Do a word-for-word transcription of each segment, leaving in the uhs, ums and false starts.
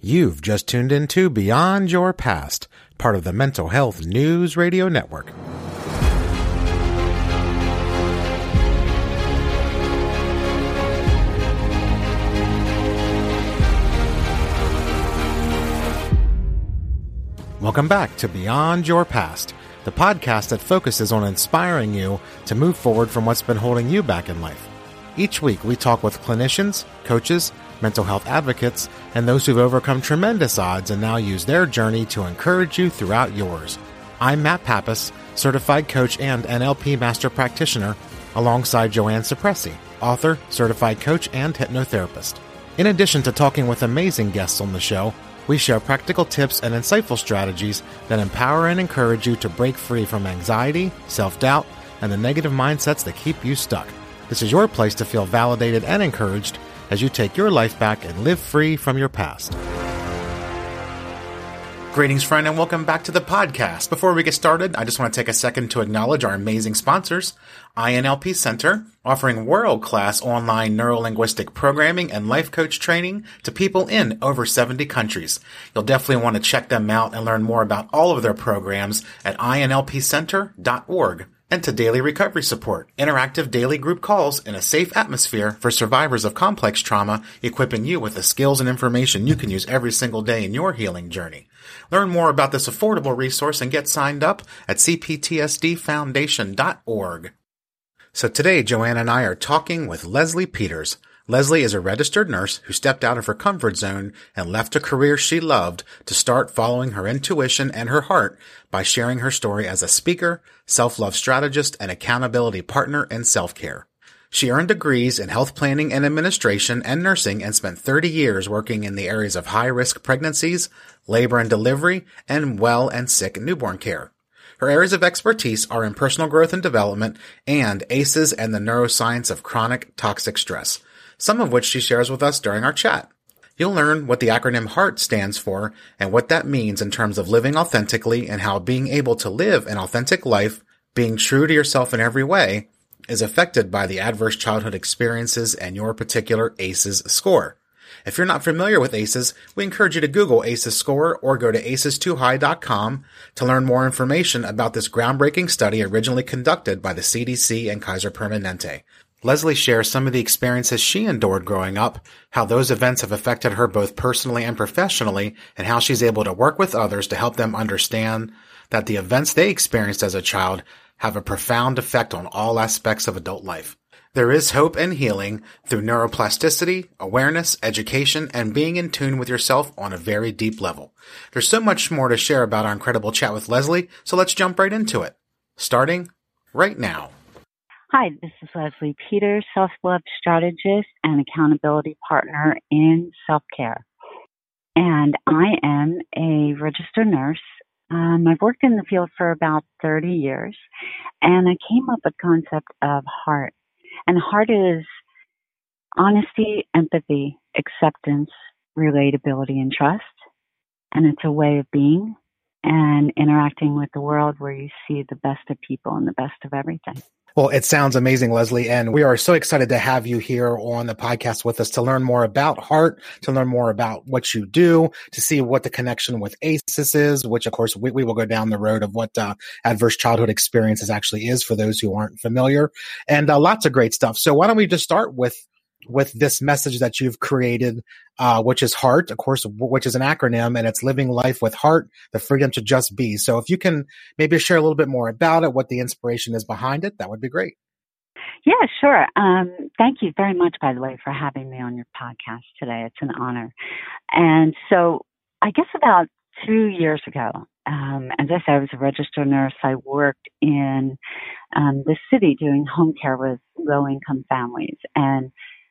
You've just tuned into Beyond Your Past, part of the Mental Health News Radio Network. Welcome back to Beyond Your Past, the podcast that focuses on inspiring you to move forward from what's been holding you back in life. Each week, we talk with clinicians, coaches, mental health advocates, and those who've overcome tremendous odds and now use their journey to encourage you throughout yours. I'm Matt Pappas, certified coach and N L P master practitioner, alongside Joanne Cipressi, author, certified coach, and hypnotherapist. In addition to talking with amazing guests on the show, we share practical tips and insightful strategies that empower and encourage you to break free from anxiety, self-doubt, and the negative mindsets that keep you stuck. This is your place to feel validated and encouraged as you take your life back and live free from your past. Greetings, friend, and welcome back to the podcast. Before we get started, I just want to take a second to acknowledge our amazing sponsors, I N L P Center, offering world-class online neuro-linguistic programming and life coach training to people in over seventy countries. You'll definitely want to check them out and learn more about all of their programs at I N L P center dot org. And to Daily Recovery Support, interactive daily group calls in a safe atmosphere for survivors of complex trauma, equipping you with the skills and information you can use every single day in your healing journey. Learn more about this affordable resource and get signed up at c p t s d foundation dot org. So today, Joanne and I are talking with Leslie Peters. Leslie is a registered nurse who stepped out of her comfort zone and left a career she loved to start following her intuition and her heart by sharing her story as a speaker, self-love strategist, and accountability partner in self-care. She earned degrees in health planning and administration and nursing and spent thirty years working in the areas of high-risk pregnancies, labor and delivery, and well and sick newborn care. Her areas of expertise are in personal growth and development and A C Es and the neuroscience of chronic toxic stress, some of which she shares with us during our chat. You'll learn what the acronym HEART stands for and what that means in terms of living authentically and how being able to live an authentic life, being true to yourself in every way, is affected by the adverse childhood experiences and your particular A C Es score. If you're not familiar with A C Es, we encourage you to Google A C Es score or go to A C Es too high dot com to learn more information about this groundbreaking study originally conducted by the C D C and Kaiser Permanente. Leslie shares some of the experiences she endured growing up, how those events have affected her both personally and professionally, and how she's able to work with others to help them understand that the events they experienced as a child have a profound effect on all aspects of adult life. There is hope and healing through neuroplasticity, awareness, education, and being in tune with yourself on a very deep level. There's so much more to share about our incredible chat with Leslie, so let's jump right into it. Starting right now. Hi, this is Leslie Peters, self-love strategist and accountability partner in self-care. And I am a registered nurse. Um, I've worked in the field for about thirty years, and I came up with the concept of HEART. And HEART is honesty, empathy, acceptance, relatability, and trust. And it's a way of being and interacting with the world where you see the best of people and the best of everything. Well, it sounds amazing, Leslie, and we are so excited to have you here on the podcast with us to learn more about HEART, to learn more about what you do, to see what the connection with A C Es is, which, of course, we, we will go down the road of what uh, adverse childhood experiences actually is for those who aren't familiar, and uh, lots of great stuff. So why don't we just start with with this message that you've created, uh, which is HEART, of course, which is an acronym, and it's living life with heart, the freedom to just be. So if you can maybe share a little bit more about it, what the inspiration is behind it, that would be great. Yeah, sure. Um, thank you very much, by the way, for having me on your podcast today. It's an honor. And so I guess about two years ago, um, as I said, I was a registered nurse. I worked in um, the city doing home care with low-income families. And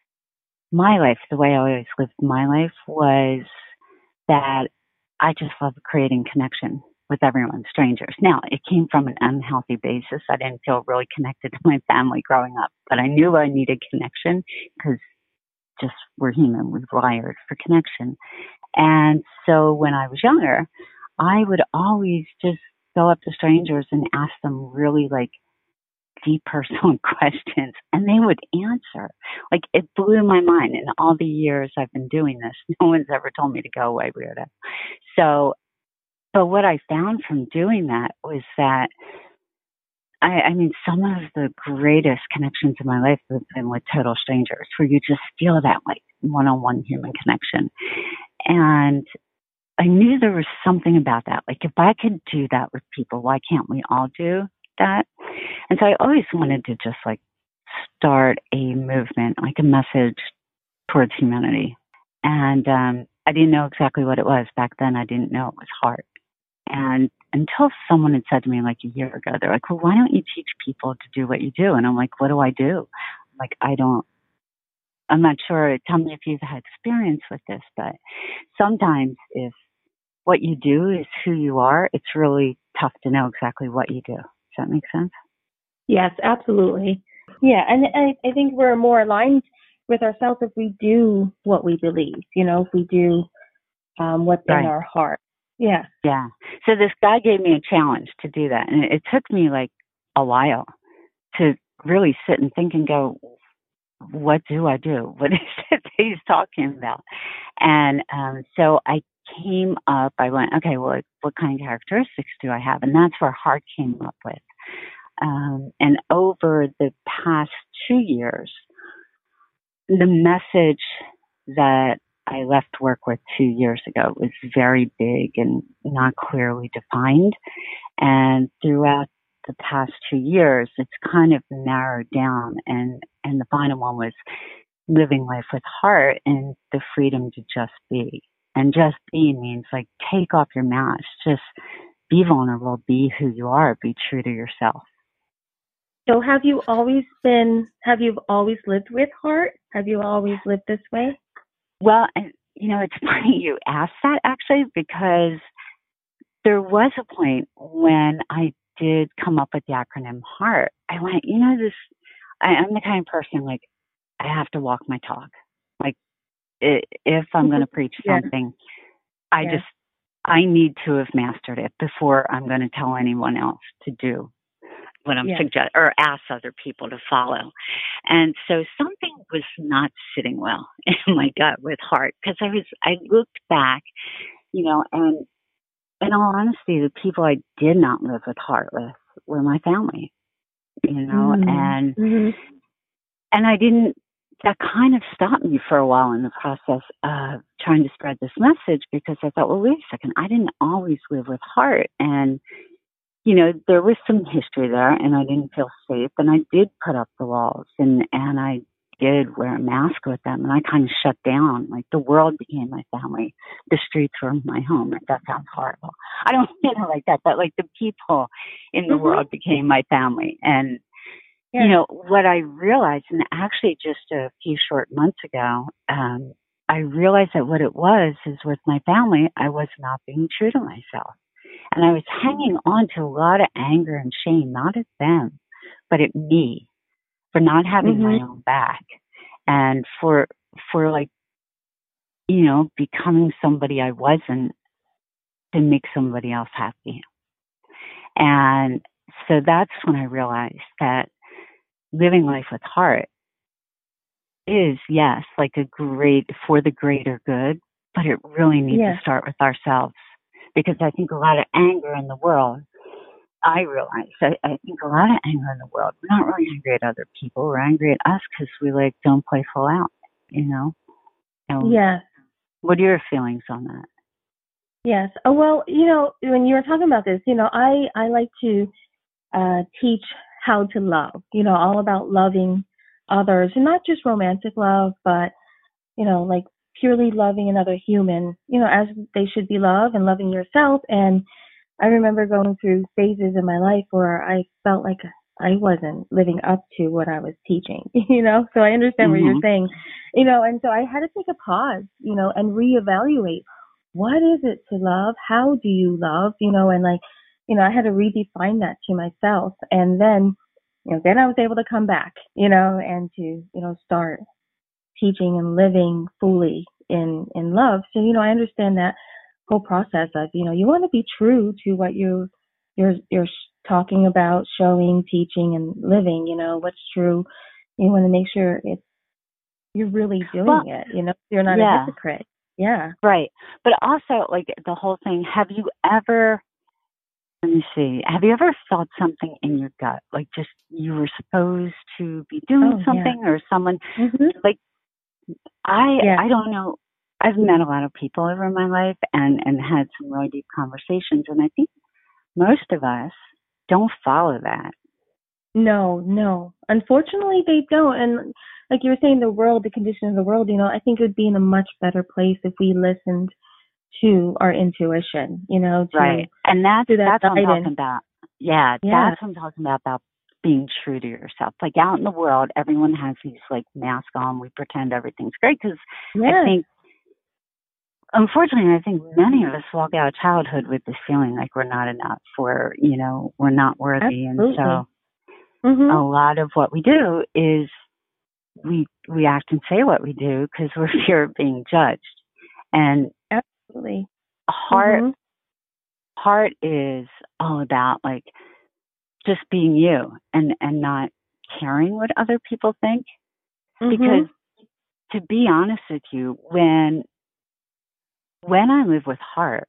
my life, the way I always lived my life, was that I just love creating connection with everyone, strangers. Now, it came from an unhealthy basis. I didn't feel really connected to my family growing up, but I knew I needed connection because just we're human, we're wired for connection. And so when I was younger, I would always just go up to strangers and ask them really like deep personal questions, and they would answer. Like, it blew my mind. In all the years I've been doing this, no one's ever told me to go away, weirdo. So, but what I found from doing that was that I, I mean, some of the greatest connections in my life have been with total strangers, where you just feel that like one-on-one human connection. And I knew there was something about that. Like, if I could do that with people, why can't we all do that? And so I always wanted to just like start a movement, like a message towards humanity. And um, I didn't know exactly what it was. Back then, I didn't know it was heart. And until someone had said to me like a year ago, they're like, well, why don't you teach people to do what you do? And I'm like, what do I do? I'm like, I don't, I'm not sure. Tell me if you've had experience with this, but sometimes if what you do is who you are, it's really tough to know exactly what you do. Does that make sense? Yes, absolutely. Yeah, and I, I think we're more aligned with ourselves if we do what we believe, you know, if we do um, what's right in our heart. Yeah. Yeah. So this guy gave me a challenge to do that. And it took me like a while to really sit and think and go, what do I do? What is it that he's talking about? And um, so I came up, I went, okay, well, what kind of characteristics do I have? And that's where heart came up with. Um, and over the past two years, the message that I left work with two years ago was very big and not clearly defined. And throughout the past two years, it's kind of narrowed down. And, and the final one was living life with heart and the freedom to just be. And just be means like take off your mask, just be vulnerable, be who you are, be true to yourself. So have you always been, have you always lived with heart? Have you always lived this way? Well, you know, it's funny you asked that actually, because there was a point when I did come up with the acronym HEART. I went, you know, this, I, I'm the kind of person, like, I have to walk my talk. Like, it, if I'm going to preach yeah. something, I yeah. just, I need to have mastered it before I'm going to tell anyone else to do what I'm yeah. suggesting or ask other people to follow. And so something was not sitting well in my gut with heart, because I was, I looked back, you know, and in all honesty, the people I did not live with heart with were my family, you know, mm-hmm. and, mm-hmm. and I didn't, that kind of stopped me for a while in the process of trying to spread this message, because I thought, well, wait a second, I didn't always live with heart. And, you know, there was some history there and I didn't feel safe, and I did put up the walls and, and I did wear a mask with them, and I kind of shut down. Like, the world became my family. The streets were my home. That sounds horrible. I don't mean it like that, but like the people in the mm-hmm. world became my family. And, yeah. you know, what I realized, and actually just a few short months ago, um, I realized that what it was is with my family, I was not being true to myself. And I was hanging on to a lot of anger and shame, not at them, but at me, for not having mm-hmm. my own back, and for, for like, you know, becoming somebody I wasn't to make somebody else happy. And so that's when I realized that living life with heart is, yes, like a great, for the greater good, but it really needs yeah. to start with ourselves. Because I think a lot of anger in the world, I realize, I, I think a lot of anger in the world, we're not really angry at other people. We're angry at us because we like don't play full out, you know? Um, yes. What are your feelings on that? Yes. Oh, well, you know, when you were talking about this, you know, I, I like to uh, teach how to love, you know, all about loving others, and not just romantic love, but, you know, like purely loving another human, you know, as they should be loved, and loving yourself. And I remember going through phases in my life where I felt like I wasn't living up to what I was teaching, you know, so I understand mm-hmm. what you're saying, you know, and so I had to take a pause, you know, and reevaluate, what is it to love? How do you love? You know, and like, you know, I had to redefine that to myself. And then, you know, then I was able to come back, you know, and to, you know, start teaching and living fully in, in love. So, you know, I understand that whole process of, you know, you want to be true to what you, you're, you're talking about, showing, teaching, and living, you know, what's true. You want to make sure it's, you're really doing Well, it, you know, you're not a yeah, hypocrite. Yeah. right. But also, like the whole thing, have you ever, let me see, have you ever felt something in your gut? Like just you were supposed to be doing Oh, yeah. something or someone, Mhm. like I, Yeah. I don't know. I've met a lot of people over my life and, and had some really deep conversations. And I think most of us don't follow that. No, no. Unfortunately, they don't. And like you were saying, the world, the condition of the world, you know, I think it would be in a much better place if we listened to our intuition, you know, to, Right. And that's, to that that's what I'm talking guidance. about. Yeah. Yeah. That's what I'm talking about, about being true to yourself. Like out in the world, everyone has these like masks on. We pretend everything's great because I Yes. think, unfortunately, I think many of us walk out of childhood with this feeling like we're not enough, or, you know, we're not worthy. And Absolutely. so Mhm. a lot of what we do is we we act and say what we do because we're fear of being judged. And Absolutely. heart Mhm. heart is all about like just being you and and not caring what other people think. Because Mhm. to be honest with you, when when I live with heart,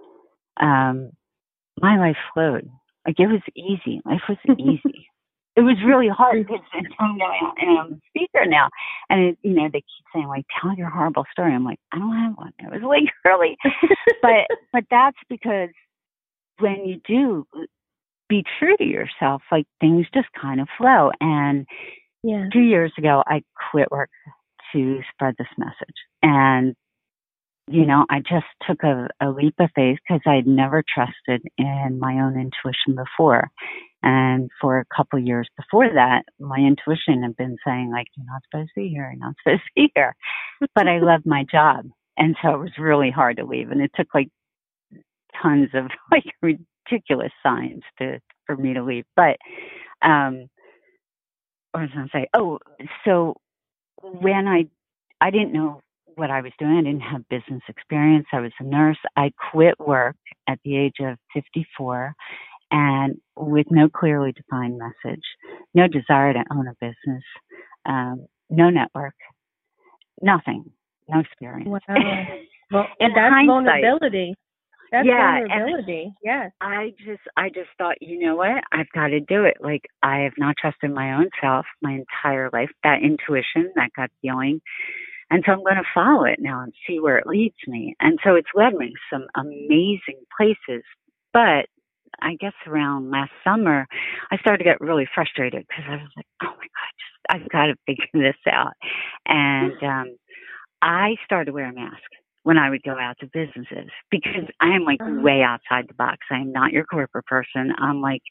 um, my life flowed. Like it was easy. Life was easy. It was really hard because I'm a speaker now, and it, you know they keep saying like, "Tell your horrible story." I'm like, I don't have one. It was like really, but but that's because when you do be true to yourself, like things just kind of flow. And Yeah. two years ago, I quit work to spread this message, and you know, I just took a, a leap of faith because I'd never trusted in my own intuition before. And for a couple of years before that, my intuition had been saying, like, you're not supposed to be here, you're not supposed to be here. But I loved my job. And so it was really hard to leave. And it took like tons of like ridiculous signs to for me to leave. But um what was I gonna say? Oh, so when I I didn't know what I was doing. I didn't have business experience. I was a nurse. I quit work at the age of fifty-four and with no clearly defined message, no desire to own a business, um, no network, nothing, no experience. Wow. Well, In that's hindsight, vulnerability. That's yeah, vulnerability. Yes. I just, I just thought, you know what? I've got to do it. Like I have not trusted my own self my entire life. That intuition, that gut feeling. And so I'm going to follow it now and see where it leads me. And so it's led me some amazing places. But I guess around last summer, I started to get really frustrated because I was like, oh my God, just, I've got to figure this out. And um, I started wearing a mask when I would go out to businesses because I am like way outside the box. I am not your corporate person. I'm like,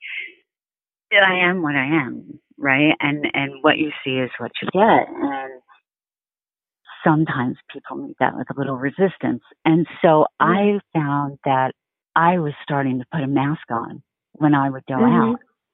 I am what I am, right? And and what you see is what you get. And sometimes people meet that with a little resistance. And so I found that I was starting to put a mask on when I would go Mhm. out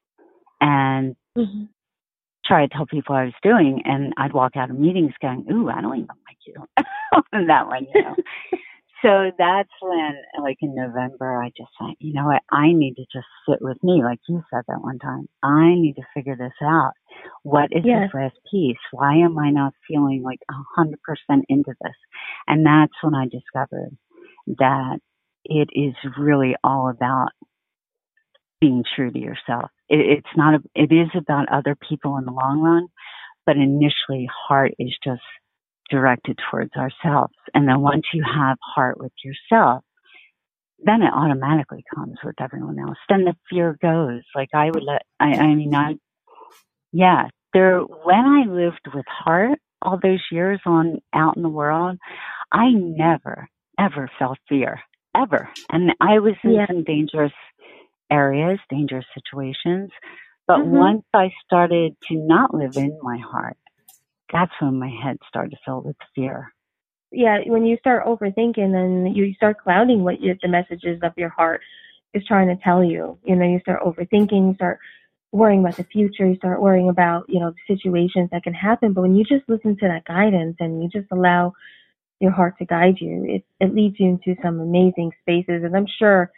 and Mhm. try to tell people what I was doing. And I'd walk out of meetings going, ooh, I don't even like you. And that one, you know. So that's when, like in November, I just thought, you know what, I need to just sit with me, like you said that one time. I need to figure this out. What is Yes. this last piece? Why am I not feeling like a hundred percent into this? And that's when I discovered that it is really all about being true to yourself. It, it's not, a, it is about other people in the long run, but initially heart is just directed towards ourselves. And then once you have heart with yourself, then it automatically comes with everyone else. Then the fear goes. Like I would let, I, I mean, I, yeah, there, when I lived with heart all those years on out in the world, I never, ever felt fear, ever. And I was in Yeah. some dangerous areas, dangerous situations. But Mhm. once I started to not live in my heart, that's when my head started to fill with fear. Yeah, when you start overthinking, then you start clouding what you, the messages of your heart is trying to tell you. You know, you start overthinking, you start worrying about the future, you start worrying about, you know, the situations that can happen. But when you just listen to that guidance and you just allow your heart to guide you, it, it leads you into some amazing spaces. And I'm sure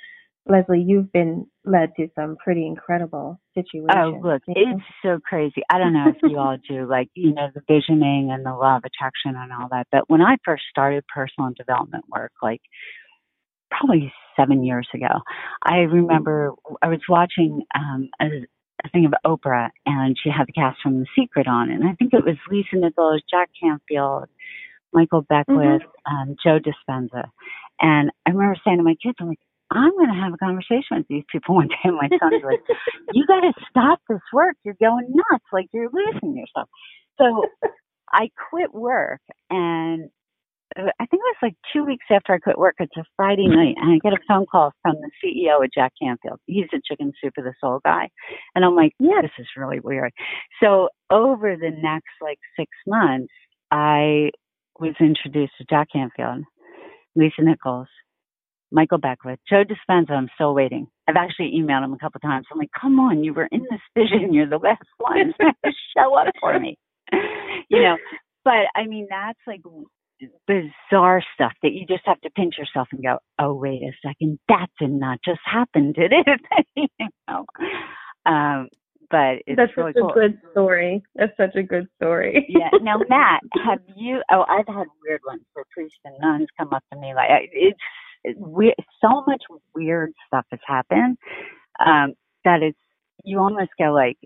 Leslie, you've been led to some pretty incredible situations. Oh, look, it's so crazy. I don't know if you all do, like, you know, the visioning and the law of attraction and all that. But when I first started personal development work, like probably seven years ago, I remember I was watching um, a, a thing of Oprah, and she had the cast from The Secret on. And I think it was Lisa Nichols, Jack Canfield, Michael Beckwith, mm-hmm. um, Joe Dispenza. And I remember saying to my kids, I'm like, I'm going to have a conversation with these people one day. And my son's like, you got to stop this work. You're going nuts. Like, you're losing yourself. So I quit work. And I think it was like two weeks after I quit work. It's a Friday night. And I get a phone call from the C E O of Jack Canfield. He's a Chicken Soup for the Soul guy. And I'm like, yeah, this is really weird. So over the next like six months, I was introduced to Jack Canfield, Lisa Nichols, Michael Beckwith, Joe Dispenza. I'm still waiting. I've actually emailed him a couple of times. I'm like, come on, you were in this vision. You're the last one. Show up for me. You know, but I mean, that's like bizarre stuff that you just have to pinch yourself and go, oh, wait a second. That did not just happen, did it? You know? Um, but it's That's really such cool. a good story. That's such a good story. Yeah. Now, Matt, have you, oh, I've had weird ones where priests and nuns come up to me. Like, it's, it's weird. So much weird stuff has happened um, that it's, you almost go like,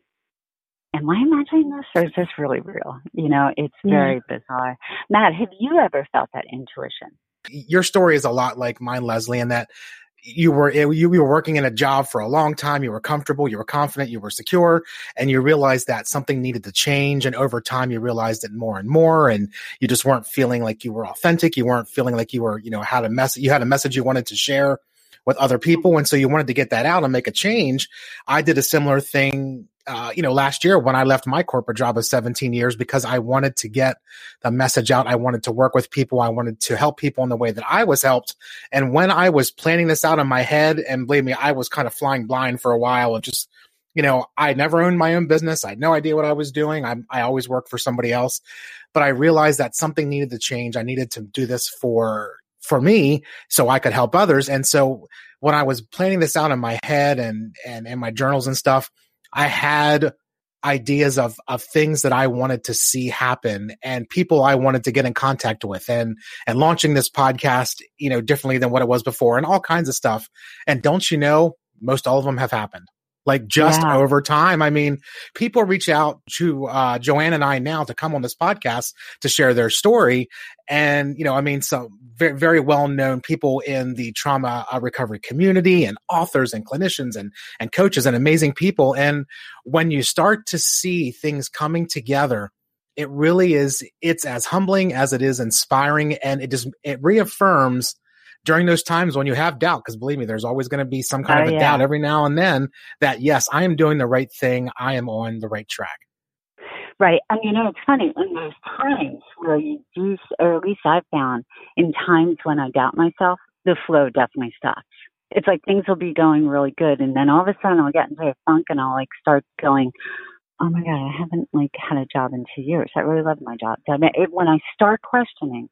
am I imagining this or is this really real? You know, it's very yeah. bizarre. Matt, have you ever felt that intuition? Your story is a lot like mine, Leslie, in that you were you, you were working in a job for a long time. You were comfortable, you were confident, you were secure, and you realized that something needed to change. And over time, you realized it more and more, and you just weren't feeling like you were authentic. You weren't feeling like you were, you know, had a message. You had a message you wanted to share with other people, and so you wanted to get that out and make a change. I did a similar thing. Uh, you know, last year when I left my corporate job of seventeen years because I wanted to get the message out. I wanted to work with people. I wanted to help people in the way that I was helped. And when I was planning this out in my head, and believe me, I was kind of flying blind for a while of just, you know, I never owned my own business. I had no idea what I was doing. I, I always worked for somebody else, but I realized that something needed to change. I needed to do this for for me so I could help others. And so when I was planning this out in my head and and in my journals and stuff, I had ideas of, of things that I wanted to see happen and people I wanted to get in contact with and, and launching this podcast, you know, differently than what it was before and all kinds of stuff. And don't you know, most all of them have happened. Like just yeah. over time. I mean, people reach out to uh, Joanne and I now to come on this podcast to share their story. And, you know, I mean, some very, very well-known people in the trauma uh, recovery community and authors and clinicians and, and coaches and amazing people. And when you start to see things coming together, it really is, it's as humbling as it is inspiring. And it just, it reaffirms during those times when you have doubt, because believe me, there's always going to be some kind oh, of a yeah. doubt every now and then that, yes, I am doing the right thing. I am on the right track. Right. And, you know, it's funny. In those times where you do, or at least I've found, in times when I doubt myself, the flow definitely stops. It's like things will be going really good. And then all of a sudden I'll get into a funk and I'll like start going, oh my God, I haven't like had a job in two years. I really love my job. So when I start questioning,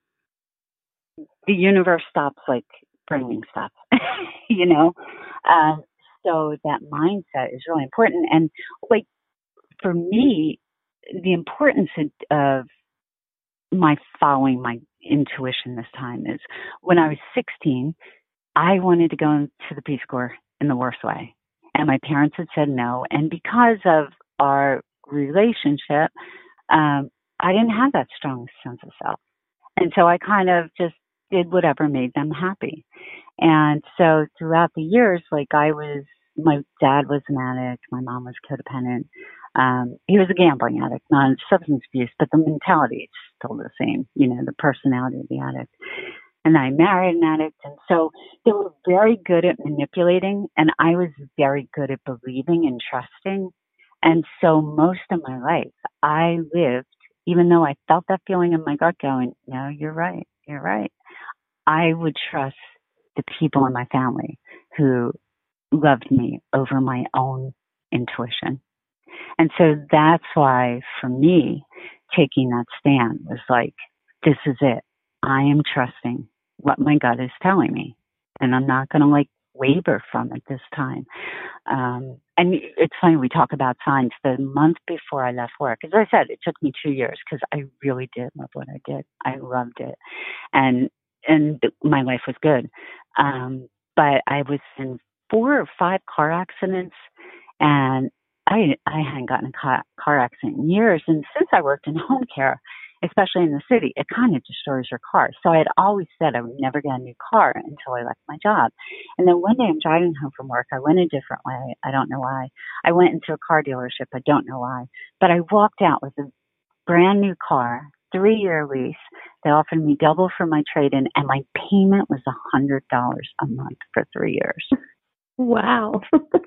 the universe stops like bringing stuff, you know? Um, so that mindset is really important. And like for me, the importance of my following my intuition this time is when I was sixteen, I wanted to go into the Peace Corps in the worst way. And my parents had said no. And because of our relationship, um, I didn't have that strong sense of self. And so I kind of just did whatever made them happy. And so throughout the years, like I was, my dad was an addict, my mom was codependent. Um, he was a gambling addict, not substance abuse, but the mentality is still the same, you know, the personality of the addict. And I married an addict. And so they were very good at manipulating, and I was very good at believing and trusting. And so most of my life, I lived, even though I felt that feeling in my gut going, no, you're right, you're right. I would trust the people in my family who loved me over my own intuition. And so that's why, for me, taking that stand was like, this is it. I am trusting what my gut is telling me. And I'm not going to like waver from it this time. Um, and it's funny, we talk about signs. The month before I left work, as I said, it took me two years because I really did love what I did. I loved it. And, and my life was good. Um, but I was in four or five car accidents, and I, I hadn't gotten a car, car accident in years. And since I worked in home care, especially in the city, it kind of destroys your car. So I had always said I would never get a new car until I left my job. And then one day I'm driving home from work. I went a different way. I don't know why. I went into a car dealership. I don't know why. But I walked out with a brand new car, three-year lease. They offered me double for my trade-in, and my payment was one hundred dollars a month for three years. Wow.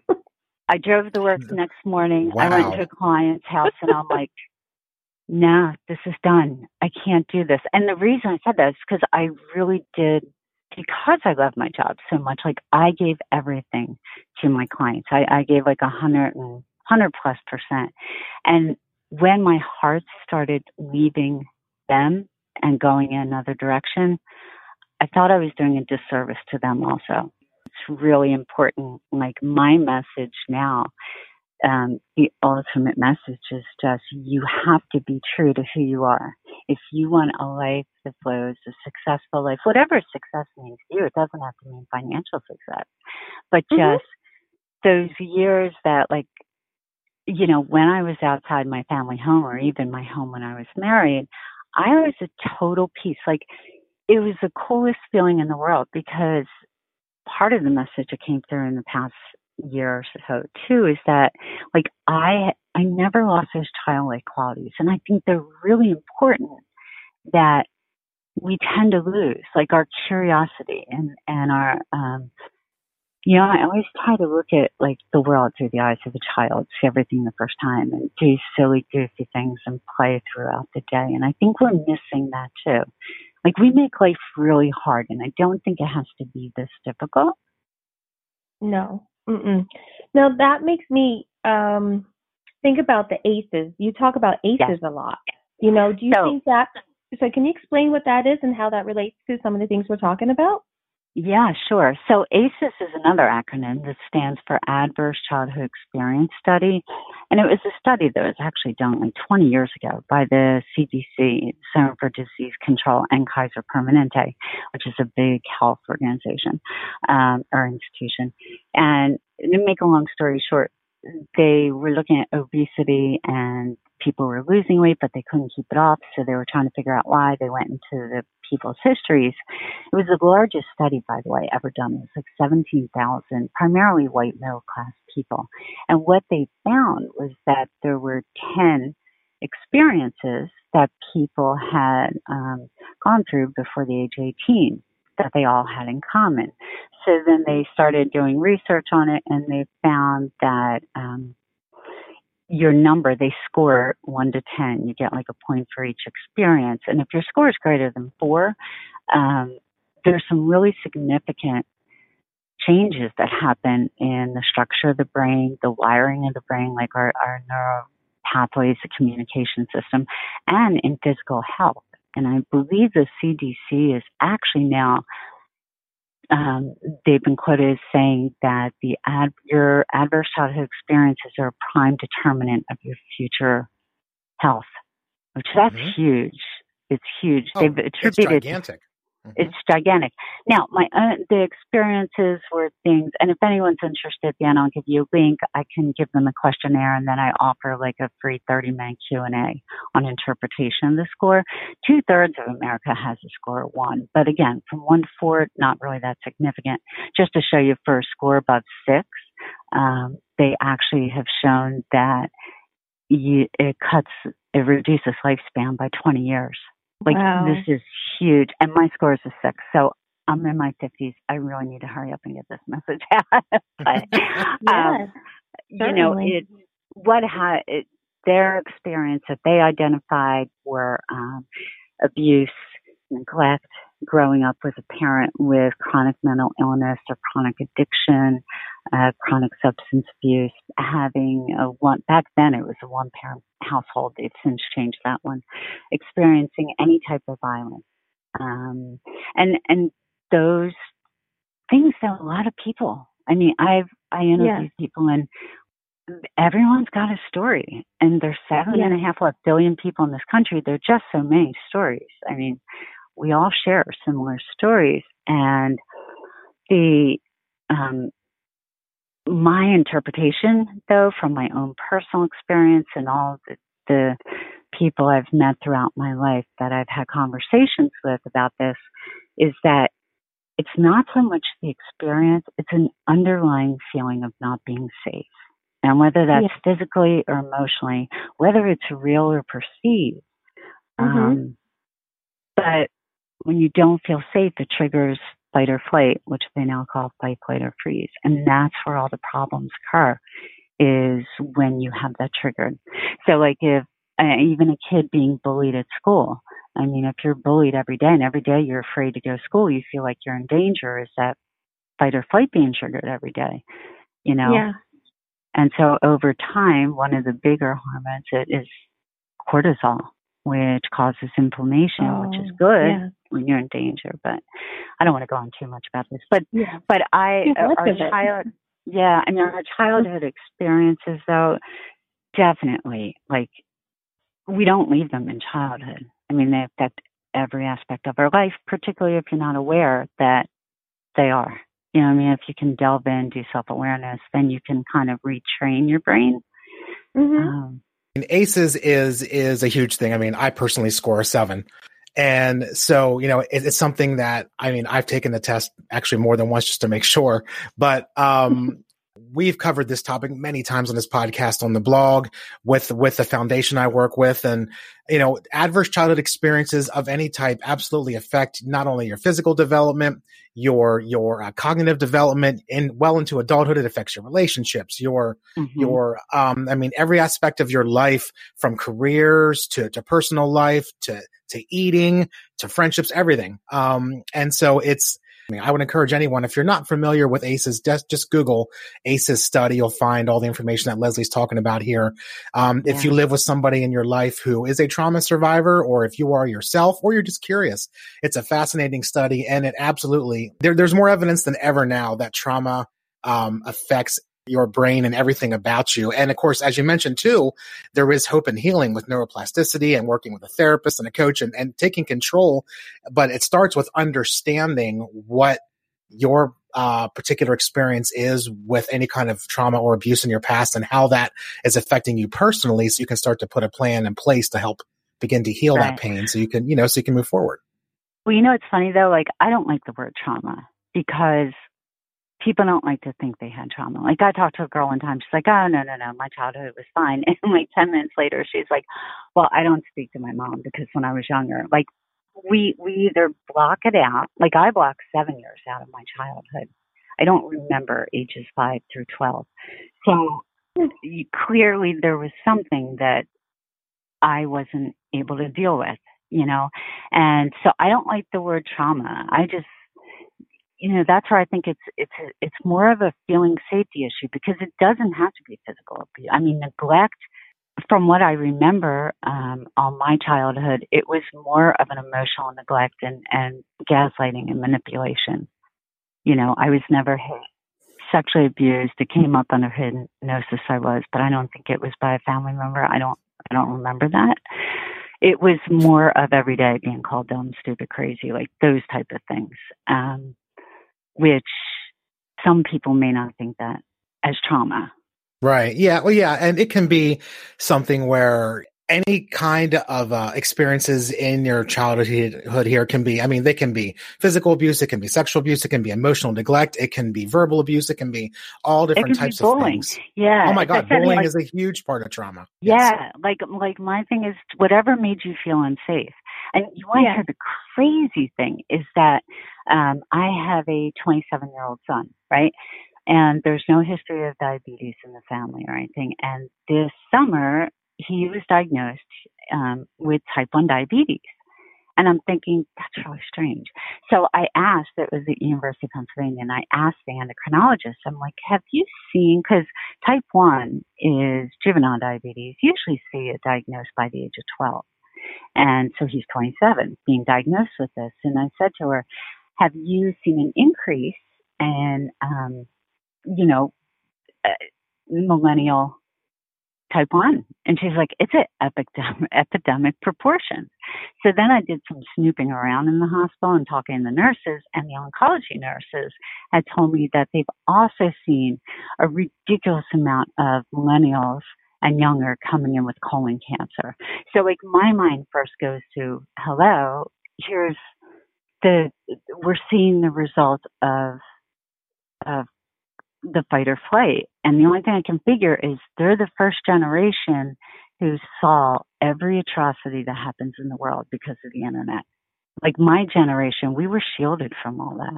I drove to work the next morning. Wow. I went to a client's house, and I'm like, nah, this is done. I can't do this. And the reason I said that is because I really did, because I love my job so much, like I gave everything to my clients. I, I gave like a hundred and hundred plus percent. And when my heart started leaving them and going in another direction, I thought I was doing a disservice to them also. It's really important. Like my message now, Um, the ultimate message is just you have to be true to who you are. If you want a life that flows, a successful life, whatever success means to you, it doesn't have to mean financial success, but Mm-hmm. just those years that, like, you know, when I was outside my family home or even my home when I was married, I was a total peace. Like, it was the coolest feeling in the world because part of the message that came through in the past year or so too is that, like, I I never lost those childlike qualities, and I think they're really important that we tend to lose, like our curiosity and and our um you know, I always try to look at like the world through the eyes of a child, see everything the first time, and do silly, goofy things and play throughout the day. And I think we're missing that too. Like, we make life really hard, and I don't think it has to be this difficult. No. Mm-mm. Now that makes me um, think about the ACEs. You talk about ACEs Yes. a lot. You know, do you So- think that? So can you explain what that is and how that relates to some of the things we're talking about? Yeah, sure. So ACEs is another acronym that stands for Adverse Childhood Experience Study. And it was a study that was actually done like twenty years ago by the C D C, Center for Disease Control, and Kaiser Permanente, which is a big health organization um, or institution. And to make a long story short, they were looking at obesity, and people were losing weight, but they couldn't keep it off. So they were trying to figure out why. They went into the people's histories. It was the largest study, by the way, ever done. It was like seventeen thousand, primarily white middle class people. And what they found was that there were ten experiences that people had um, gone through before the age of eighteen that they all had in common. So then they started doing research on it, and they found that um, your number, they score one to ten. You get like a point for each experience. And if your score is greater than four, um, there's some really significant changes that happen in the structure of the brain, the wiring of the brain, like our, our neural pathways, the communication system, and in physical health. And I believe the C D C is actually now Um, they've been quoted as saying that the ad, your adverse childhood experiences are a prime determinant of your future health, which that's Mhm. huge. It's huge. Oh, They've it's attributed. gigantic. Mhm. It's gigantic. Now, my uh, the experiences were things, and if anyone's interested, then I'll give you a link. I can give them a questionnaire, and then I offer like a free thirty minute Q and A on interpretation of the score. Two thirds of America has a score of one, but again, from one to four, not really that significant. Just to show you, for a score above six, um, they actually have shown that you, it cuts, it reduces lifespan by twenty years. Like, Wow. this is huge. And my score is a six. So I'm in my fifties. I really need to hurry up and get this message out. But, Yes, um, you know, certainly. it, what ha- it, their experience that they identified were um, abuse, neglect, growing up with a parent with chronic mental illness or chronic addiction, uh, chronic substance abuse, having a one, back then it was a one parent household. They've since changed that one, experiencing any type of violence. Um, and, and those things that a lot of people, I mean, I've, I interviewed Yeah. people and everyone's got a story, and there's seven Yeah. and a half what billion people in this country. There are just so many stories. I mean, we all share similar stories, and the, um, my interpretation, though, from my own personal experience and all the, the people I've met throughout my life that I've had conversations with about this, is that it's not so much the experience, it's an underlying feeling of not being safe. And whether that's yeah. physically or emotionally, whether it's real or perceived. Mm-hmm. Um, but when you don't feel safe, it triggers fight or flight, which they now call fight, flight, or freeze. And that's where all the problems occur, is when you have that triggered. So like if uh, even a kid being bullied at school, I mean, if you're bullied every day and every day you're afraid to go to school, you feel like you're in danger, is that fight or flight being triggered every day, you know? Yeah. And so over time, one of the bigger hormones is cortisol, which causes inflammation, oh, which is good yeah. when you're in danger. But I don't want to go on too much about this. But yeah. but I yeah, our child, yeah, I mean our childhood experiences though, definitely, like, we don't leave them in childhood. I mean, they affect every aspect of our life, particularly if you're not aware that they are. You know what I mean? If you can delve in, do self-awareness, then you can kind of retrain your brain. Mm-hmm. Um, And A C Es is is a huge thing. I mean, I personally score a seven. And so, you know, it, it's something that, I mean, I've taken the test actually more than once just to make sure. But um, we've covered this topic many times on this podcast, on the blog, with with the foundation I work with. And, you know, adverse childhood experiences of any type absolutely affect not only your physical development, your your uh, cognitive development, and well into adulthood. It affects your relationships, your mm-hmm. your um I mean every aspect of your life, from careers to to personal life to to eating to friendships, everything. Um and so it's I mean, I would encourage anyone, if you're not familiar with A C Es, just, just Google A C Es study. You'll find all the information that Leslie's talking about here. Um, yeah. If you live with somebody in your life who is a trauma survivor, or if you are yourself, or you're just curious, it's a fascinating study. And it absolutely, there, there's more evidence than ever now that trauma um, affects your brain and everything about you. And of course, as you mentioned too, there is hope and healing with neuroplasticity and working with a therapist and a coach and, and taking control. But it starts with understanding what your uh, particular experience is with any kind of trauma or abuse in your past, and how that is affecting you personally, so you can start to put a plan in place to help begin to heal right. that pain, so you can, you know, so you can move forward. Well, you know, it's funny though, like, I don't like the word trauma because people don't like to think they had trauma. Like, I talked to a girl one time. She's like, oh, no, no, no, my childhood was fine. And like ten minutes later, she's like, well, I don't speak to my mom because when I was younger, like, we, we either block it out. Like, I blocked seven years out of my childhood. I don't remember ages five through twelve. So you, clearly there was something that I wasn't able to deal with, you know? And so I don't like the word trauma. I just, you know, that's where I think it's it's it's more of a feeling safety issue, because it doesn't have to be physical abuse. I mean, neglect, from what I remember, um, on my childhood, it was more of an emotional neglect and, and gaslighting and manipulation. You know, I was never sexually abused. It came up under hypnosis I was, but I don't think it was by a family member. I don't I don't remember that. It was more of every day being called dumb, stupid, crazy, like those type of things. Um, which some people may not think that as trauma. Right. Yeah. Well, yeah. And it can be something where any kind of uh, experiences in your childhood here can be, I mean, they can be physical abuse, it can be sexual abuse, it can be emotional neglect, it can be verbal abuse, it can be all different types of things. Yeah. Oh my God. Bullying like, is a huge part of trauma. Yeah. Yes. Like, like my thing is whatever made you feel unsafe. And you want to yeah. hear the crazy thing is that um, I have a twenty-seven year old son, right? And there's no history of diabetes in the family or anything. And this summer, he was diagnosed um, with type one diabetes. And I'm thinking, that's really strange. So I asked, it was at University of Pennsylvania, and I asked the endocrinologist, I'm like, have you seen, because type one is juvenile diabetes, usually see it diagnosed by the age of twelve. And so he's twenty-seven, being diagnosed with this. And I said to her, have you seen an increase and, um, you know, uh, millennial type one. And she's like, it's an epidemic, epidemic proportion. So then I did some snooping around in the hospital and talking to the nurses, and the oncology nurses had told me that they've also seen a ridiculous amount of millennials and younger coming in with colon cancer. So like my mind first goes to, hello, here's the, we're seeing the result of, of the fight or flight. And the only thing I can figure is they're the first generation who saw every atrocity that happens in the world because of the internet. Like my generation, we were shielded from all that,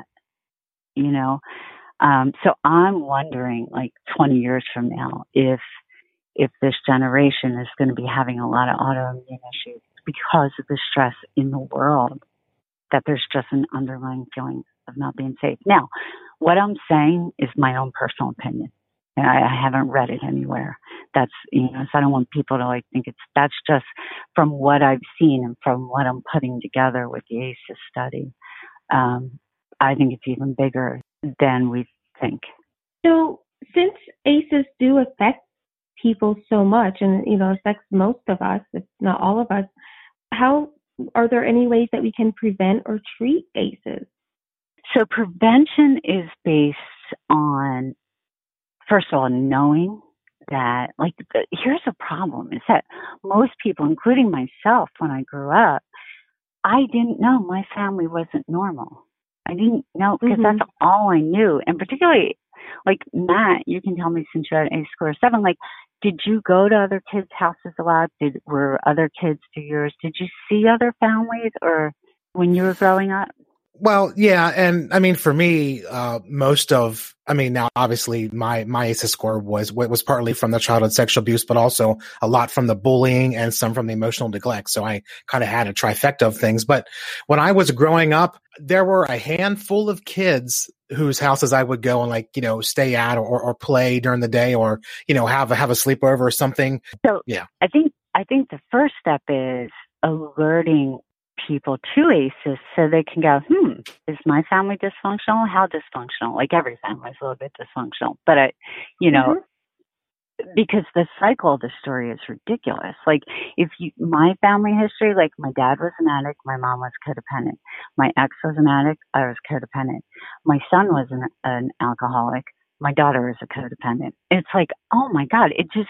you know? Um, so I'm wondering, like twenty years from now, if, if this generation is going to be having a lot of autoimmune issues because of the stress in the world, that there's just an underlying feeling of not being safe. Now, what I'm saying is my own personal opinion. And I, I haven't read it anywhere. That's, you know, so I don't want people to like think it's, that's just from what I've seen and from what I'm putting together with the A C E S study. Um, I think it's even bigger than we think. So since A C E S do affect people so much and, you know, affects most of us, if not all of us, how are there any ways that we can prevent or treat A C E S? So prevention is based on, first of all, knowing that, like, the, here's a problem, is that most people, including myself when I grew up, I didn't know my family wasn't normal. I didn't know, because mm-hmm. that's all I knew. And particularly, like, Matt, you can tell me since you're at A square seven, like, did you go to other kids' houses a lot? Did, were other kids to yours? Did you see other families or when you were growing up? Well, yeah. And I mean, for me, uh, most of, I mean, now obviously my, my A C E S score was, was partly from the childhood sexual abuse, but also a lot from the bullying and some from the emotional neglect. So I kind of had a trifecta of things. But when I was growing up, there were a handful of kids whose houses I would go and like, you know, stay at or, or play during the day or, you know, have a, have a sleepover or something. So yeah, I think, I think the first step is alerting people to A C E S so they can go, hmm, is my family dysfunctional? How dysfunctional? Like every family is a little bit dysfunctional, but I, you know, mm-hmm. because the cycle of the story is ridiculous. Like if you, my family history, like my dad was an addict, my mom was codependent, my ex was an addict, I was codependent, my son was an, an alcoholic, my daughter is a codependent. It's like, oh my God, it just,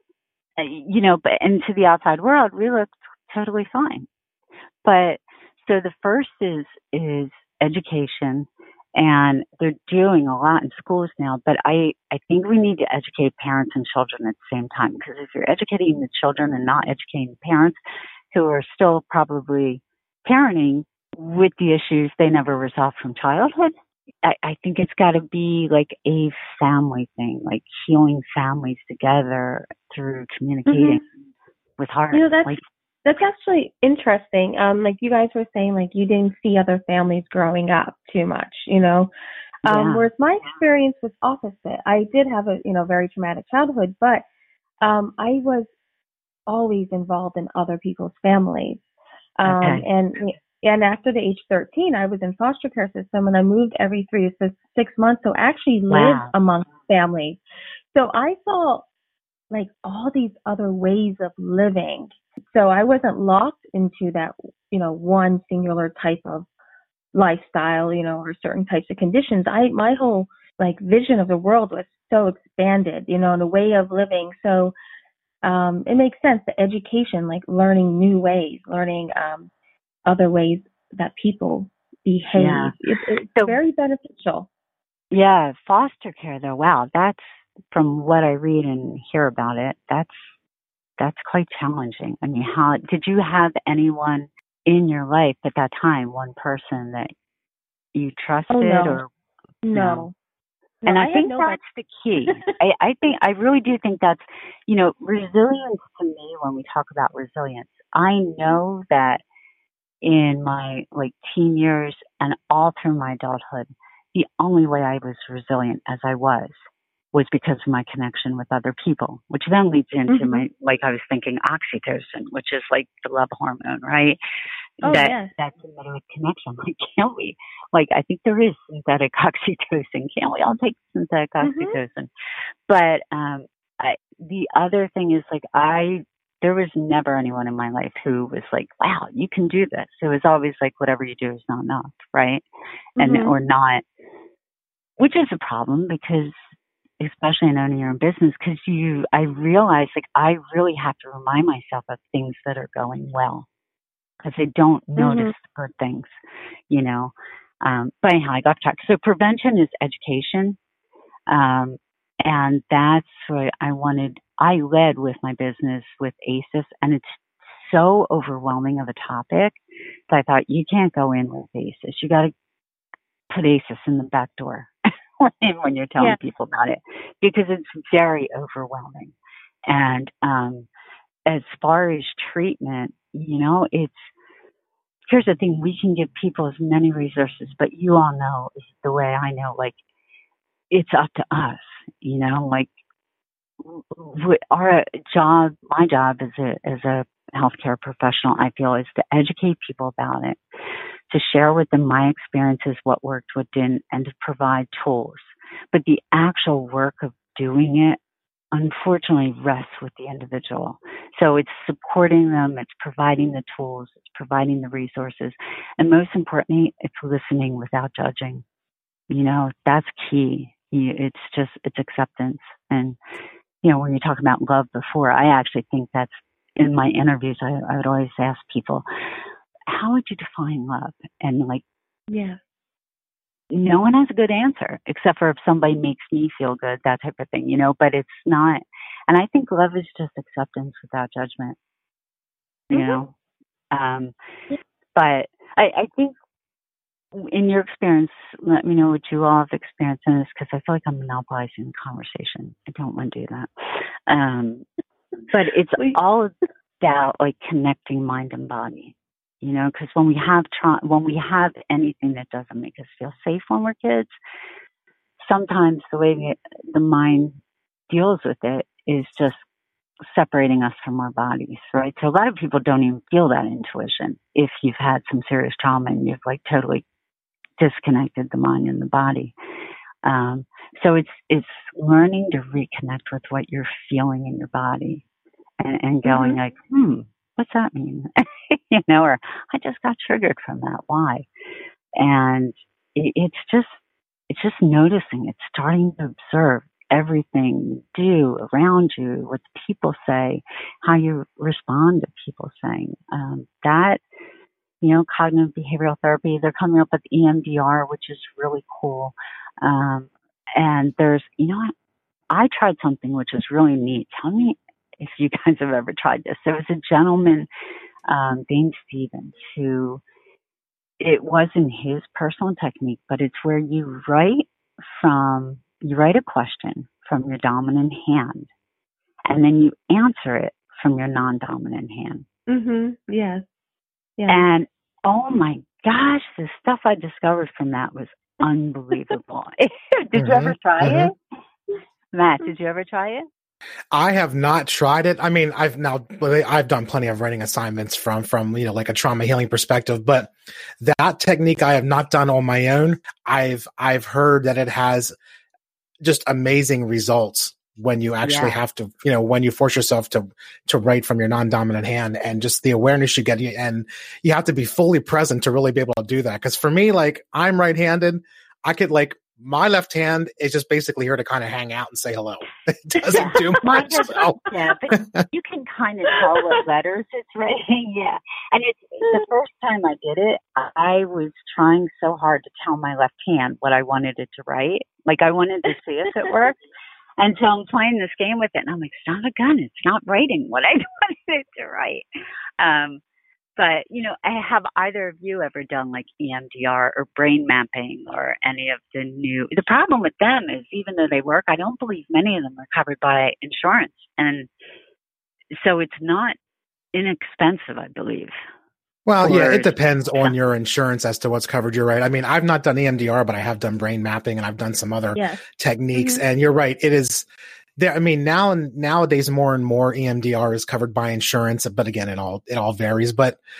you know, but into the outside world, we look totally fine. But so the first is, is education, and they're doing a lot in schools now, but I, I think we need to educate parents and children at the same time, because if you're educating the children and not educating the parents who are still probably parenting with the issues they never resolved from childhood, I, I think it's got to be like a family thing, like healing families together through communicating mm-hmm. with heart. You know, that's, like, That's actually interesting. Um, like you guys were saying, like you didn't see other families growing up too much, you know. Um, yeah. Whereas my experience was opposite. I did have a, you know, very traumatic childhood, but um, I was always involved in other people's families. Um, okay. And and after the age thirteen, I was in foster care system, and I moved every three to six months. So I actually lived wow. amongst families. So I saw like all these other ways of living. So I wasn't locked into that, you know, one singular type of lifestyle, you know, or certain types of conditions. I, my whole like vision of the world was so expanded, you know, the way of living. So um, it makes sense, the education, like learning new ways, learning um, other ways that people behave. Yeah. It, it's so, very beneficial. Yeah. Foster care though. Wow. That's from what I read and hear about it. That's, that's quite challenging. I mean, how did you have anyone in your life at that time, one person that you trusted oh, no. or no? No. And no, I, I think that's the key. I, I think, I really do think that's, you know, resilience to me, when we talk about resilience, I know that in my like teen years and all through my adulthood, the only way I was resilient as I was, was because of my connection with other people, which then leads into mm-hmm. my, like I was thinking oxytocin, which is like the love hormone, right? Oh, that yes. that's another connection. Like, can't we? Like, I think there is synthetic oxytocin. Can't we all take synthetic oxytocin? Mm-hmm. But um, I, the other thing is, like, I there was never anyone in my life who was like, "Wow, you can do this." It was always like, whatever you do is not enough, right? Mm-hmm. And or not, which is a problem because, especially in owning your own business, because you, I realize, like, I really have to remind myself of things that are going well. Because I don't notice mm-hmm. good things, you know. Um, but anyhow, I got off track. So prevention is education. Um, and that's what I wanted. I led with my business with A C E S, and it's so overwhelming of a topic that I thought, you can't go in with A C E S. You got to put A C E S in the back door when you're telling yeah. people about it, because it's very overwhelming. And um, as far as treatment, you know, it's, here's the thing, we can give people as many resources, but you all know the way I know, like, it's up to us, you know, like, our job, my job as a, as a healthcare professional, I feel, is to educate people about it, to share with them my experiences, what worked, what didn't, and to provide tools. But the actual work of doing it, unfortunately, rests with the individual. So it's supporting them, it's providing the tools, it's providing the resources, and most importantly, it's listening without judging. You know, that's key. It's just, it's acceptance. And, you know, when you talk about love before, I actually think that's, in my interviews, I, I would always ask people, how would you define love? And like, yeah. no one has a good answer, except for if somebody makes me feel good, that type of thing, you know, but it's not. And I think love is just acceptance without judgment, you mm-hmm. know. Um, but I, I think in your experience, let me know what you all have experienced in this, because I feel like I'm monopolizing the conversation. I don't want to do that. Um, but it's all about like connecting mind and body. You know, because when we have tra- when we have anything that doesn't make us feel safe when we're kids, sometimes the way the, the mind deals with it is just separating us from our bodies, right? So a lot of people don't even feel that intuition if you've had some serious trauma and you've like totally disconnected the mind and the body. Um, so it's it's learning to reconnect with what you're feeling in your body and, and going mm-hmm. like, hmm. what's that mean? You know, or I just got triggered from that. Why? And it, it's just, it's just noticing. It's starting to observe everything you do around you, what people say, how you respond to people saying. Um, that, you know, cognitive behavioral therapy, they're coming up with E M D R, which is really cool. Um, and there's, you know what? I tried something which is really neat. Tell me if you guys have ever tried this. There was a gentleman, um, Dane Stevens, who, it wasn't his personal technique, but it's where you write from, you write a question from your dominant hand, and then you answer it from your non-dominant hand. Mm-hmm. Yes. Yeah. And oh my gosh, the stuff I discovered from that was unbelievable. Did mm-hmm. you ever try mm-hmm. it? Matt, did you ever try it? I have not tried it. I mean, I've now, I've done plenty of writing assignments from, from, you know, like a trauma healing perspective, but that technique I have not done on my own. I've, I've heard that it has just amazing results when you actually yeah. have to, you know, when you force yourself to, to write from your non-dominant hand, and just the awareness you get, and you have to be fully present to really be able to do that. Cause for me, like, I'm right-handed. I could like, my left hand is just basically here to kind of hang out and say hello. It doesn't yeah. do much. So. Yeah, but you can kind of tell what letters it's writing. Yeah. And it's the first time I did it, I was trying so hard to tell my left hand what I wanted it to write. Like, I wanted to see if it worked. And so I'm playing this game with it, and I'm like, son of a gun, it's not writing what I wanted it to write. Um, But, you know, have either of you ever done like E M D R or brain mapping or any of the new, the problem with them is even though they work, I don't believe many of them are covered by insurance. And so it's not inexpensive, I believe. Well, or, yeah, it depends on your insurance as to what's covered. You're right. I mean, I've not done E M D R, but I have done brain mapping, and I've done some other yes. techniques. Mm-hmm. And you're right. It is there. I mean, now nowadays, more and more E M D R is covered by insurance, but again, it all, it all varies. But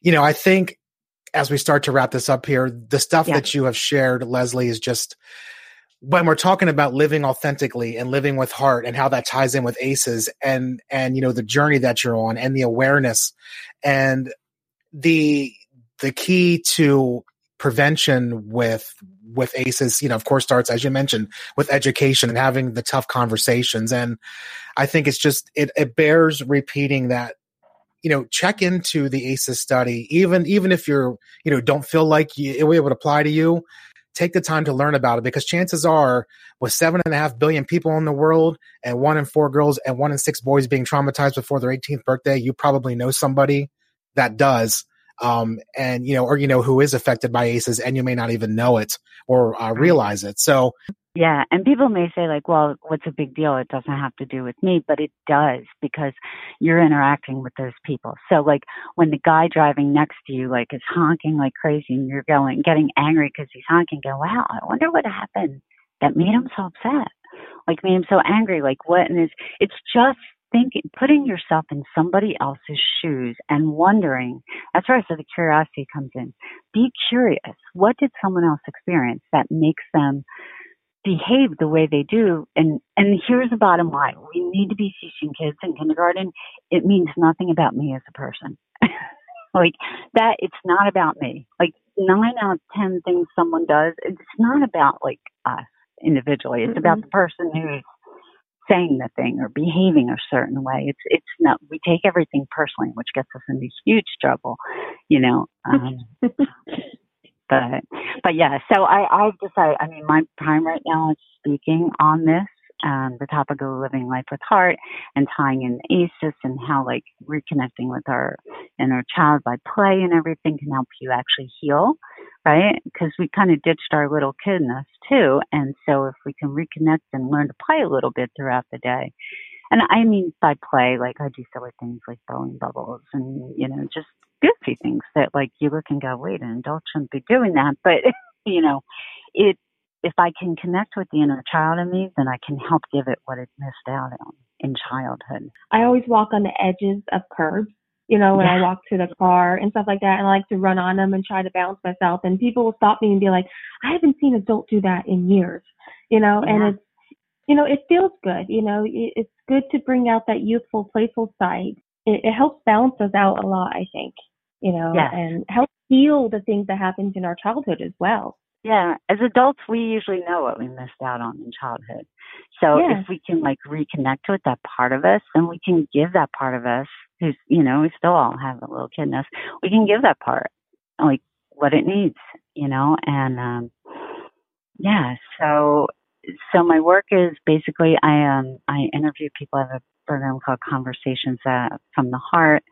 you know, I think as we start to wrap this up here, the stuff Yeah. that you have shared, Leslie, is just, when we're talking about living authentically and living with heart and how that ties in with ACEs and, and, you know, the journey that you're on and the awareness and the, the key to prevention with, with ACEs, you know, of course, starts, as you mentioned, with education and having the tough conversations. And I think it's just, it, it bears repeating that, you know, check into the ACEs study, even, even if you're, you know, don't feel like you, it would apply to you. Take the time to learn about it, because chances are, with seven and a half billion people in the world and one in four girls and one in six boys being traumatized before their eighteenth birthday, you probably know somebody that does. Um, and, you know, or, you know, who is affected by ACEs, and you may not even know it or uh, realize it. So, yeah. And people may say, like, well, what's a big deal? It doesn't have to do with me, but it does, because you're interacting with those people. So, like, when the guy driving next to you, like, is honking like crazy and you're going, getting angry because he's honking, go, wow, I wonder what happened that made him so upset. Like, made him so angry. Like, what? And it's, it's just thinking, putting yourself in somebody else's shoes and wondering. That's where I said the curiosity comes in. Be curious. What did someone else experience that makes them behave the way they do? And and here's the bottom line. We need to be teaching kids in kindergarten. It means nothing about me as a person. Like, that, it's not about me. Like, nine out of ten things someone does, it's not about, like, us individually. It's mm-hmm. about the person who's saying the thing or behaving a certain way. It's it's not, we take everything personally, which gets us into huge trouble, you know. Um, but but yeah, so I I've decided. I mean, my time right now is speaking on this, um, the topic of living life with heart, and tying in ACEs and how, like, reconnecting with our inner child by play and everything can help you actually heal, right? Because we kind of ditched our little kid in us too. And so if we can reconnect and learn to play a little bit throughout the day, and I mean by play, like, I do silly things like blowing bubbles and, you know, just goofy things that, like, you look and go, wait, an adult shouldn't be doing that. But, you know, it, if I can connect with the inner child in me, then I can help give it what it missed out on in childhood. I always walk on the edges of curbs, you know, when Yeah. I walk to the car and stuff like that, and I like to run on them and try to balance myself. And people will stop me and be like, I haven't seen an adult do that in years, you know, Yeah. and it's, you know, it feels good. You know, it, it's good to bring out that youthful, playful side. It, it helps balance us out a lot, I think, you know, Yes. and help heal the things that happened in our childhood as well. Yeah, as adults, we usually know what we missed out on in childhood. So Yeah. if we can, like, reconnect with that part of us, then we can give that part of us, who's, you know, we still all have a little kid in us, we can give that part, like, what it needs, you know, and, um, yeah, so, so my work is basically, I, um, I interview people. I have a program called Conversations uh, from the Heart,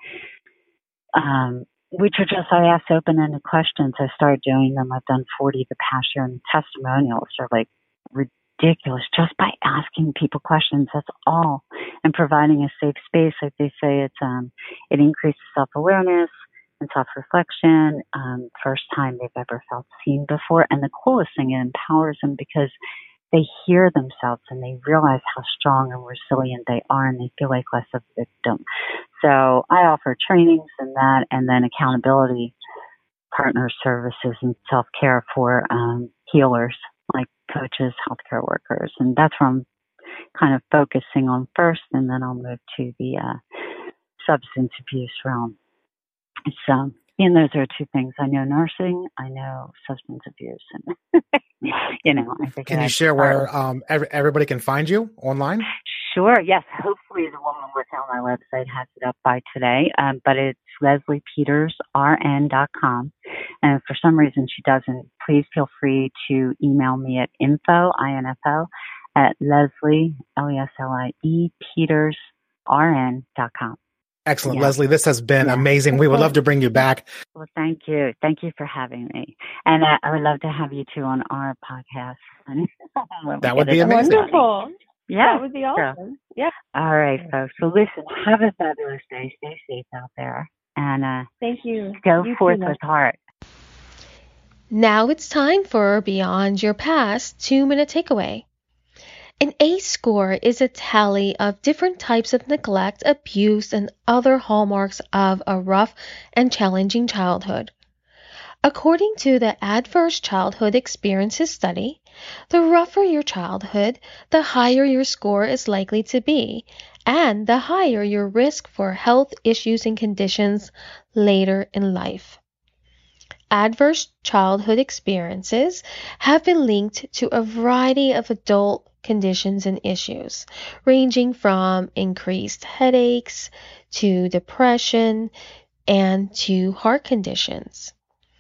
um, which are just, I ask open-ended questions. I started doing them. I've done forty the past year, and testimonials are, like, ridiculous just by asking people questions. That's all. And providing a safe space. Like they say, it's, um, it increases self-awareness and self-reflection. Um, first time they've ever felt seen before. And the coolest thing, it empowers them because they hear themselves and they realize how strong and resilient they are, and they feel like less of a victim. So I offer trainings and that, and then accountability partner services and self-care for um, healers like coaches, healthcare workers. And that's where I'm kind of focusing on first, and then I'll move to the uh, substance abuse realm. So, um, and those are two things. I know nursing, I know substance abuse, and you know, I think. Can you share where um, every, everybody can find you online? Sure. Yes. Hopefully, the woman working on my website has it up by today. Um, but it's leslie peters r n dot com, and if for some reason she doesn't, please feel free to email me at info I N F O at Leslie L E S L I E Peters R N dot com. Excellent, Yeah. Leslie. This has been Yeah. amazing. We would love to bring you back. Well, thank you. Thank you for having me. And uh, I would love to have you two on our podcast. That would be amazing. Wonderful. Yeah. That would be awesome. So, yeah. all right, folks. So listen, have a fabulous day. Stay safe out there. And uh, Thank you. go You forth too, with heart. Now it's time for Beyond Your Past two-minute takeaway. An ACE score is a tally of different types of neglect, abuse, and other hallmarks of a rough and challenging childhood. According to the Adverse Childhood Experiences Study, the rougher your childhood, the higher your score is likely to be, and the higher your risk for health issues and conditions later in life. Adverse childhood experiences have been linked to a variety of adult conditions and issues, ranging from increased headaches to depression and to heart conditions.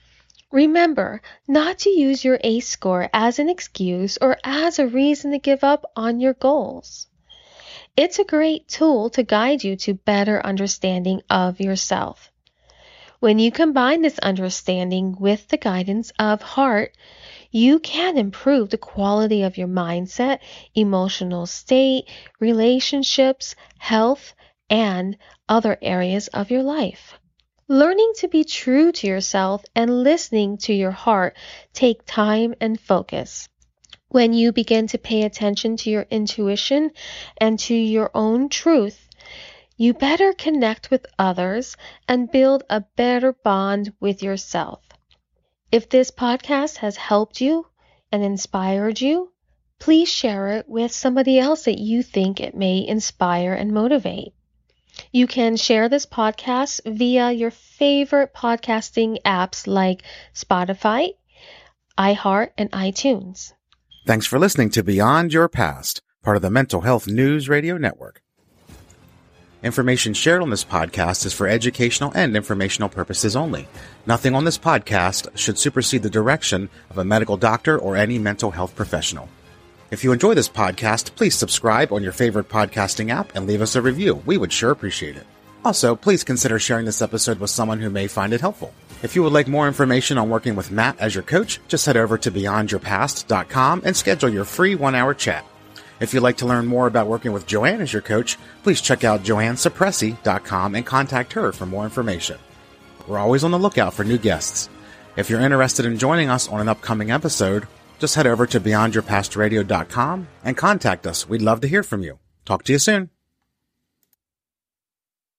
Remember not to use your ACE score as an excuse or as a reason to give up on your goals. It's a great tool to guide you to better understanding of yourself. When you combine this understanding with the guidance of heart, you can improve the quality of your mindset, emotional state, relationships, health, and other areas of your life. Learning to be true to yourself and listening to your heart take time and focus. When you begin to pay attention to your intuition and to your own truth, you better connect with others and build a better bond with yourself. If this podcast has helped you and inspired you, please share it with somebody else that you think it may inspire and motivate. You can share this podcast via your favorite podcasting apps like Spotify, iHeart, and iTunes. Thanks for listening to Beyond Your Past, part of the Mental Health News Radio Network. Information shared on this podcast is for educational and informational purposes only. Nothing on this podcast should supersede the direction of a medical doctor or any mental health professional. If you enjoy this podcast, please subscribe on your favorite podcasting app and leave us a review. We would sure appreciate it. Also, please consider sharing this episode with someone who may find it helpful. If you would like more information on working with Matt as your coach, just head over to beyond your past dot com and schedule your free one-hour chat. If you'd like to learn more about working with Joanne as your coach, please check out joanne suppressi dot com and contact her for more information. We're always on the lookout for new guests. If you're interested in joining us on an upcoming episode, just head over to beyond your past radio dot com and contact us. We'd love to hear from you. Talk to you soon.